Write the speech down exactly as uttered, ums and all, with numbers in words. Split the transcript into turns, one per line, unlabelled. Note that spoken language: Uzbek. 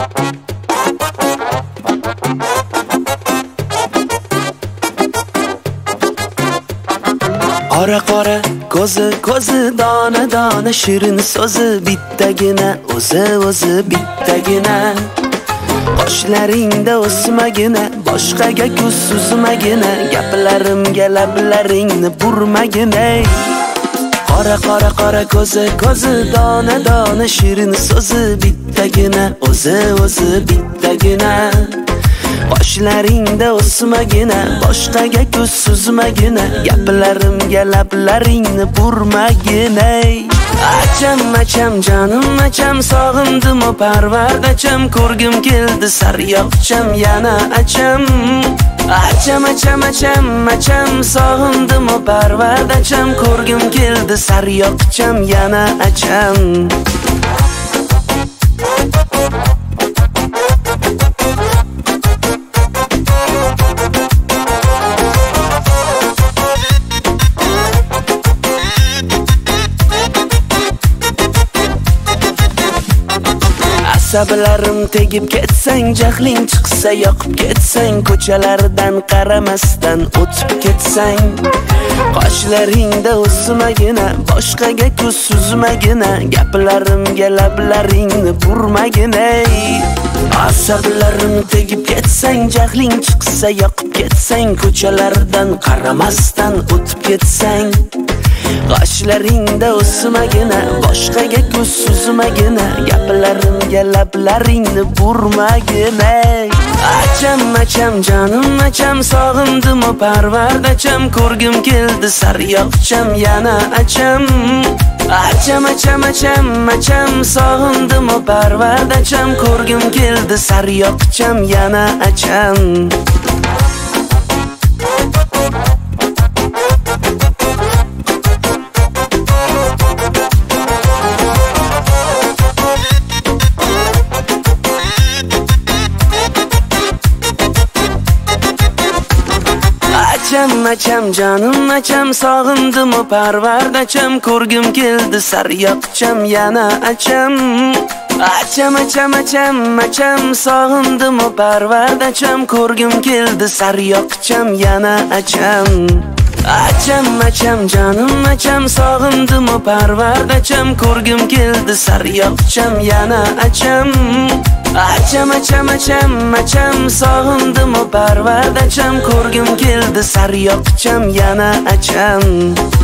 Qora qora ko'zi ko'zi dona dona shirin so'zi bittagina o'zi o'zi bittagina qoshlaringda o'smagina boshqaga ko'z suzmagina gaplarimga lablaringni burmagina qora qora qora ko'zi ko'zi dona dona shirin so'zi bittagina o'zi o'zi bittagina qoshlaringda o'smagina boshqaga ko'z suzmagina gaplarimga lablaringni burmagina acham acham jonim acham sog'indim o parvardacham ko'rgim keldi saryoqcham yana acham acham acham acham acham sog'indim o parvardacham ko'rgim keldi saryoqcham yana acham Sablarim tegib ketsang jahling chiqsa yoqib ketsang ko'chalardan qaramasdan o'tib ketsang qoshlaringda o'smagina boshqaga ko'z suzmagina gaplarimga lablaringni burmagina asablarim tegib ketsang jahling chiqsa yoqib ketsang ko'chalardan qaramasdan o'tib ketsang qoshlaringda o'smagina boshqaga ko'z suzmagina gaplarimga lablaringni burmagina acham acham jonim acham sog'indim o parvardacham ko'rgim keldi saryoqcham yana acham acham acham acham acham sog'indim o parvardacham ko'rgim keldi saryoqcham yana acham Acham acham jonim acham sog'indim o parvardacham ko'rgim keldi saryoqcham yana acham acham acham acham acham sog'indim o parvardacham ko'rgim keldi saryoqcham yana acham acham acham jonim acham sog'indim o parvardacham ko'rgim keldi saryoqcham yana acham acham acham acham acham sog'indim o parvardacham ko'rgim keldi saryoqcham yana acham